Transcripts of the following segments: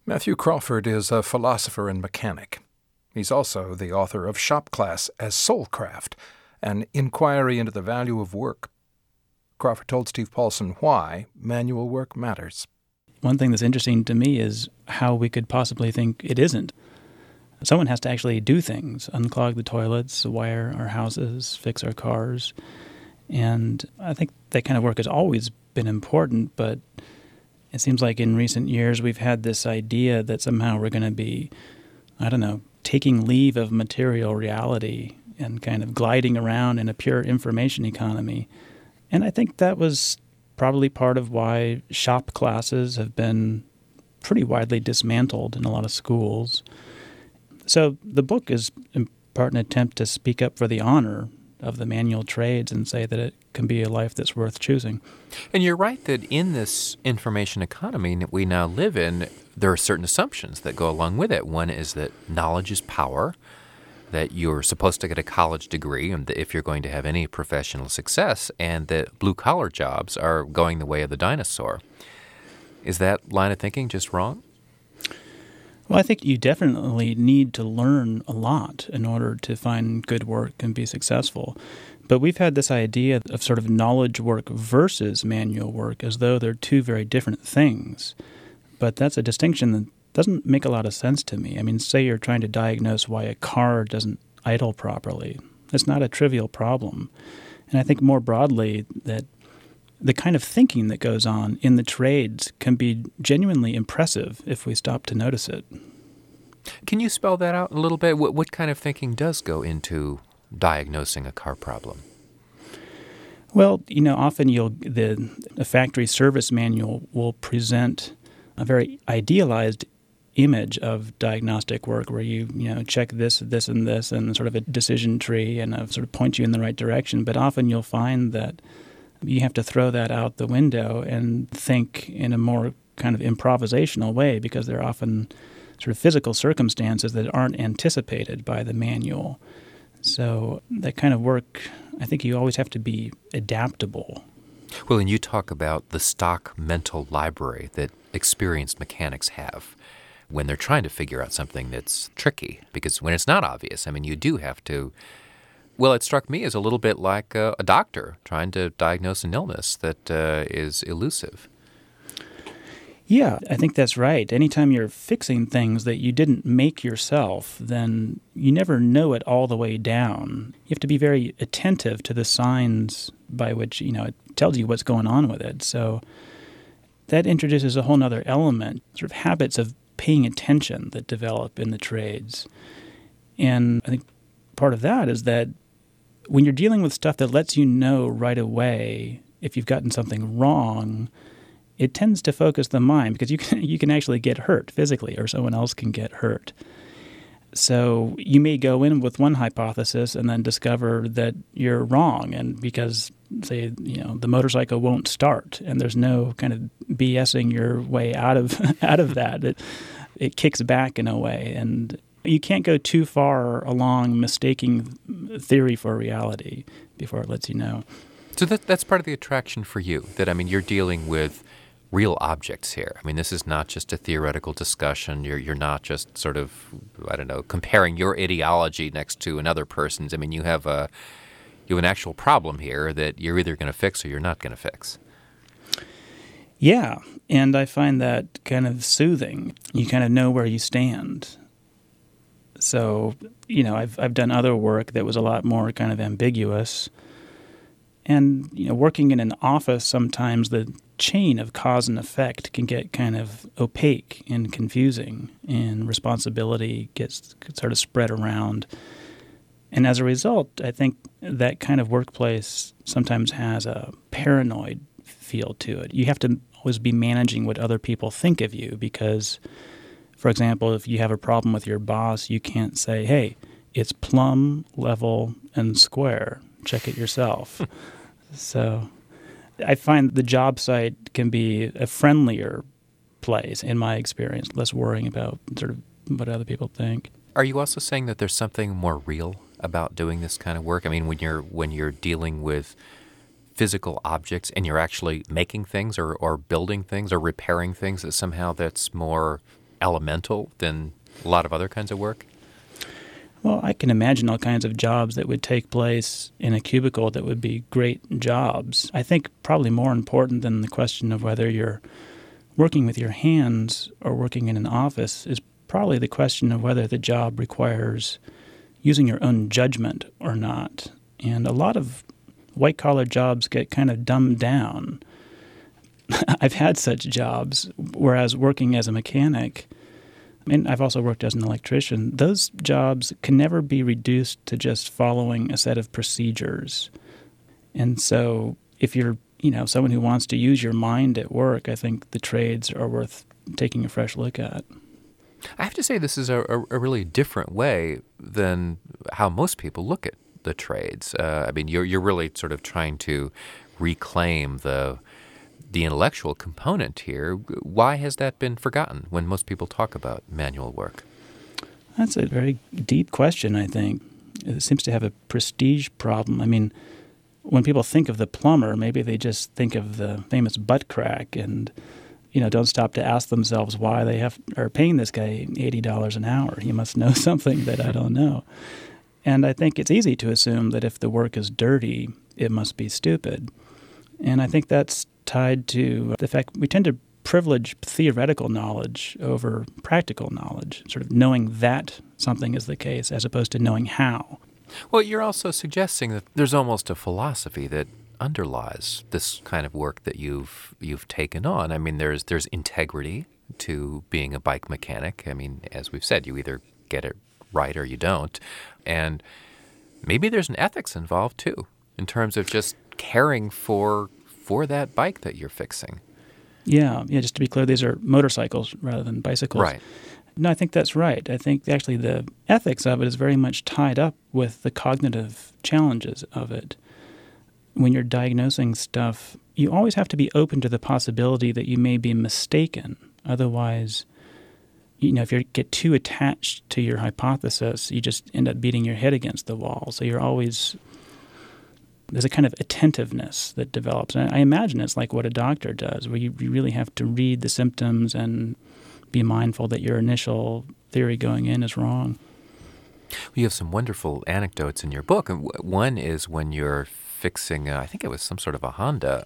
Matthew Crawford is a philosopher and mechanic. He's also the author of Shop Class as Soulcraft, an inquiry into the value of work. Crawford told Steve Paulson why manual work matters. One thing that's interesting to me is how we could possibly think it isn't. Someone has to actually do things, unclog the toilets, wire our houses, fix our cars. And I think that kind of work has always been important, but it seems like in recent years we've had this idea that somehow we're going to be, taking leave of material reality and kind of gliding around in a pure information economy. And I think that was probably part of why shop classes have been pretty widely dismantled in a lot of schools. So the book is in part an attempt to speak up for the honor of the manual trades and say that it can be a life that's worth choosing. And you're right that in this information economy that we now live in, there are certain assumptions that go along with it. One is that knowledge is power, that you're supposed to get a college degree and that if you're going to have any professional success, and that blue-collar jobs are going the way of the dinosaur. Is that line of thinking just wrong? Well, I think you definitely need to learn a lot in order to find good work and be successful. But we've had this idea of sort of knowledge work versus manual work as though they're two very different things. But that's a distinction that doesn't make a lot of sense to me. I mean, say you're trying to diagnose why a car doesn't idle properly. It's not a trivial problem. And I think more broadly that the kind of thinking that goes on in the trades can be genuinely impressive if we stop to notice it. Can you spell that out a little bit? What kind of thinking does go into diagnosing a car problem? Well, often a factory service manual will present a very idealized image of diagnostic work where you check this, this, and this, and sort of a decision tree and sort of point you in the right direction. But often you'll find that you have to throw that out the window and think in a more kind of improvisational way because there are often sort of physical circumstances that aren't anticipated by the manual. So that kind of work, I think you always have to be adaptable. Well, and you talk about the stock mental library that experienced mechanics have when they're trying to figure out something that's tricky, because when it's not obvious, you do have to. Well, it struck me as a little bit like a doctor trying to diagnose an illness that is elusive. Yeah, I think that's right. Anytime you're fixing things that you didn't make yourself, then you never know it all the way down. You have to be very attentive to the signs by which, it tells you what's going on with it. So that introduces a whole other element, sort of habits of paying attention that develop in the trades. And I think part of that is that when you're dealing with stuff that lets you know right away if you've gotten something wrong, it tends to focus the mind because you can actually get hurt physically or someone else can get hurt. So you may go in with one hypothesis and then discover that you're wrong, and because, say, the motorcycle won't start and there's no kind of BSing your way out of that. It kicks back in a way, and you can't go too far along mistaking theory for reality before it lets you know. So that's part of the attraction for you, that, you're dealing with real objects here. This is not just a theoretical discussion. You're not just sort of, comparing your ideology next to another person's. You have an actual problem here that you're either going to fix or you're not going to fix. Yeah, and I find that kind of soothing. You kind of know where you stand. So, I've done other work that was a lot more kind of ambiguous. And, working in an office, sometimes the chain of cause and effect can get kind of opaque and confusing, and responsibility gets sort of spread around. And as a result, I think that kind of workplace sometimes has a paranoid feel to it. You have to always be managing what other people think of you because, for example, if you have a problem with your boss, you can't say, hey, it's plumb, level, and square. Check it yourself. So I find the job site can be a friendlier place, in my experience, less worrying about sort of what other people think. Are you also saying that there's something more real about doing this kind of work? When you're dealing with physical objects and you're actually making things or building things or repairing things, that somehow that's more elemental than a lot of other kinds of work? Well, I can imagine all kinds of jobs that would take place in a cubicle that would be great jobs. I think probably more important than the question of whether you're working with your hands or working in an office is probably the question of whether the job requires using your own judgment or not. And a lot of white-collar jobs get kind of dumbed down. I've had such jobs, whereas working as a mechanic, and I've also worked as an electrician, those jobs can never be reduced to just following a set of procedures. And so if you're, someone who wants to use your mind at work, I think the trades are worth taking a fresh look at. I have to say this is a really different way than how most people look at the trades. I mean, you're really sort of trying to reclaim the intellectual component here. Why has that been forgotten when most people talk about manual work? That's a very deep question, I think. It seems to have a prestige problem. I mean, when people think of the plumber, maybe they just think of the famous butt crack and, don't stop to ask themselves why they are paying this guy $80 an hour. He must know something that I don't know. And I think it's easy to assume that if the work is dirty, it must be stupid. And I think that's tied to the fact we tend to privilege theoretical knowledge over practical knowledge, sort of knowing that something is the case as opposed to knowing how. Well, you're also suggesting that there's almost a philosophy that underlies this kind of work that you've taken on. I mean, there's integrity to being a bike mechanic. I mean, as we've said, you either get it right or you don't. And maybe there's an ethics involved too, in terms of just caring for that bike that you're fixing. Yeah, just to be clear, these are motorcycles rather than bicycles. Right. No, I think that's right. I think actually the ethics of it is very much tied up with the cognitive challenges of it. When you're diagnosing stuff, you always have to be open to the possibility that you may be mistaken. Otherwise, if you get too attached to your hypothesis, you just end up beating your head against the wall. So there's a kind of attentiveness that develops. And I imagine it's like what a doctor does, where you really have to read the symptoms and be mindful that your initial theory going in is wrong. You have some wonderful anecdotes in your book. And one is when you're fixing, I think it was some sort of a Honda.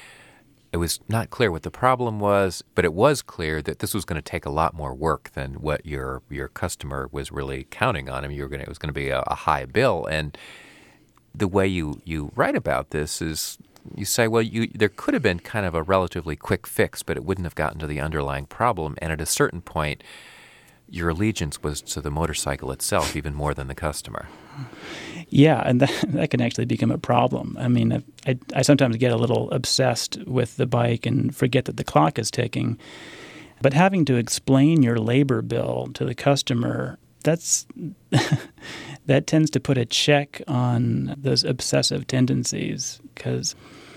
It was not clear what the problem was, but it was clear that this was going to take a lot more work than what your customer was really counting on. I mean, it was going to be a high bill. And the way you write about this is you say, well, there could have been kind of a relatively quick fix, but it wouldn't have gotten to the underlying problem. And at a certain point, your allegiance was to the motorcycle itself even more than the customer. Yeah, and that can actually become a problem. I mean, I sometimes get a little obsessed with the bike and forget that the clock is ticking. But having to explain your labor bill to the customer, that tends to put a check on those obsessive tendencies because,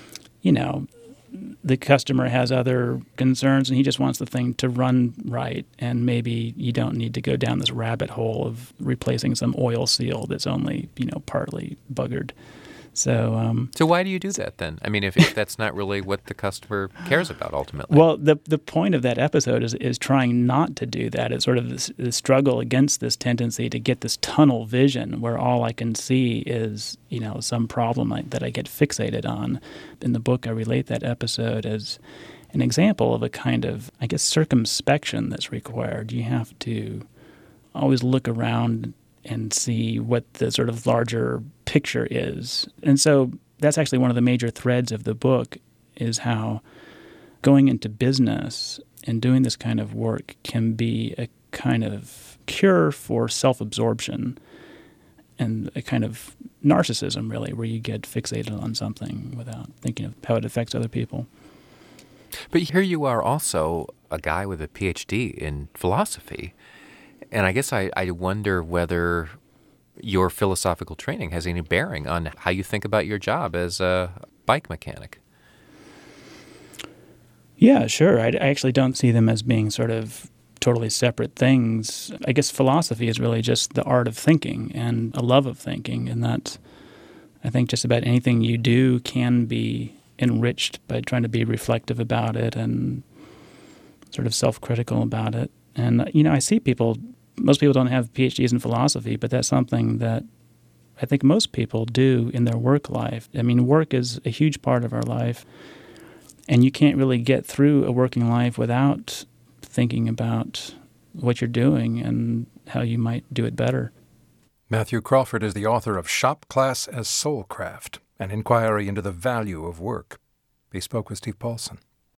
the customer has other concerns and he just wants the thing to run right. And maybe you don't need to go down this rabbit hole of replacing some oil seal that's only, partly buggered. So why do you do that then? I mean, if that's not really what the customer cares about ultimately. Well, the point of that episode is trying not to do that. It's sort of this struggle against this tendency to get this tunnel vision where all I can see is, some problem that I get fixated on. In the book, I relate that episode as an example of a kind of, circumspection that's required. You have to always look around and see what the sort of larger picture is. And so that's actually one of the major threads of the book is how going into business and doing this kind of work can be a kind of cure for self-absorption and a kind of narcissism, really, where you get fixated on something without thinking of how it affects other people. But here you are also a guy with a PhD in philosophy. And I guess I wonder whether your philosophical training has any bearing on how you think about your job as a bike mechanic. Yeah, sure. I actually don't see them as being sort of totally separate things. I guess philosophy is really just the art of thinking and a love of thinking, and that I think just about anything you do can be enriched by trying to be reflective about it and sort of self-critical about it. And, I see most people don't have PhDs in philosophy, but that's something that I think most people do in their work life. I mean, work is a huge part of our life, and you can't really get through a working life without thinking about what you're doing and how you might do it better. Matthew Crawford is the author of Shop Class as Soulcraft, an inquiry into the value of work. He spoke with Steve Paulson.